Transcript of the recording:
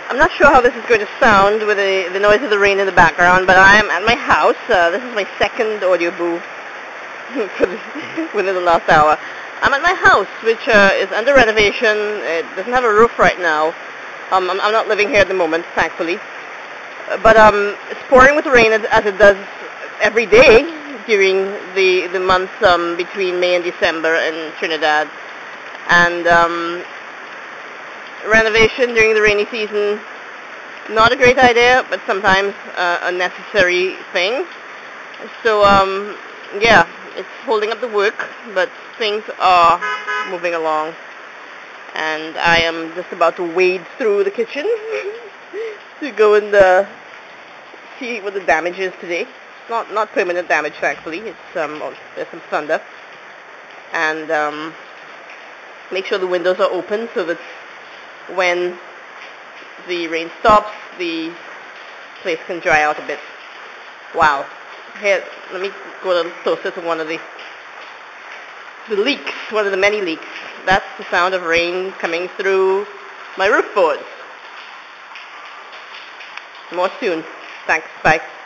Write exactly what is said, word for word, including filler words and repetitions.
I'm not sure how this is going to sound with the, the noise of the rain in the background, but I am at my house. Uh, this is my second audio booth for the, within the last hour. I'm at my house, which uh, is under renovation. It doesn't have a roof right now. Um, I'm, I'm not living here at the moment, thankfully. But um, it's pouring with rain as, as it does every day during the, the months um, between May and December in Trinidad. And um, renovation during the rainy season, not a great idea, but sometimes uh, a necessary thing. So, um, yeah, it's holding up the work, but things are moving along. And I am just about to wade through the kitchen to go and uh, see what the damage is today. Not not permanent damage, thankfully. It's um, oh, there's some thunder. And um, make sure the windows are open so that when the rain stops, the place can dry out a bit. Wow. Here, let me go a little closer to one of the the leaks, one of the many leaks. That's the sound of rain coming through my roof boards. More soon. Thanks. Bye.